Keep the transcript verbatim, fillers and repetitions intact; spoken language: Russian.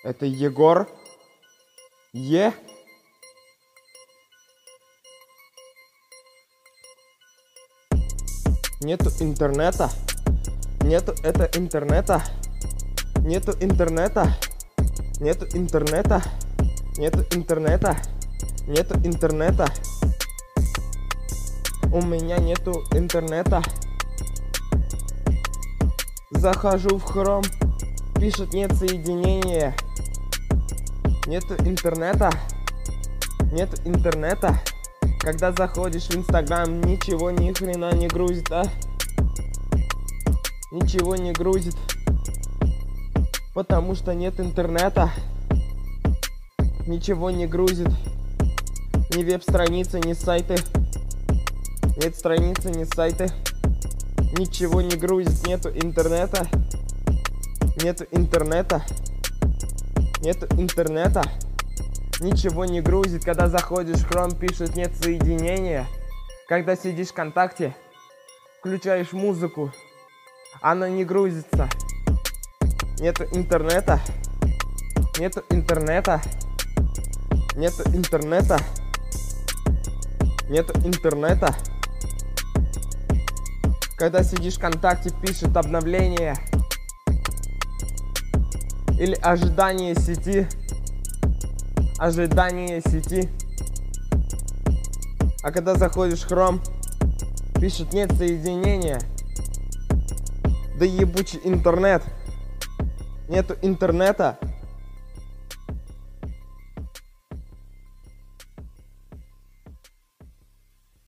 Это Егор? Е? Нету интернета? Нету это интернета? Нету интернета? Нету интернета? Нету интернета? Нету интернета? У меня нету интернета. Захожу в хром, пишет нет соединения. Нету интернета. Нету интернета. Когда заходишь в Инстаграм, ничего ни хрена не грузит, а? Ничего не грузит. Потому что нет интернета. Ничего не грузит. Ни веб-страницы, ни сайты. Нет страницы, ни сайты. Ничего не грузит. Нету интернета. Нету интернета. Нету интернета. Ничего не грузит. Когда заходишь в Chrome, пишет нет соединения. Когда сидишь в ВКонтакте, включаешь музыку, она не грузится. Нету интернета. Нету интернета. Нету интернета. Нету интернета. Когда сидишь в ВКонтакте, пишет обновление или ожидание сети. Ожидание сети. А когда заходишь в Chrome, пишет нет соединения. Да ебучий интернет. Нету интернета.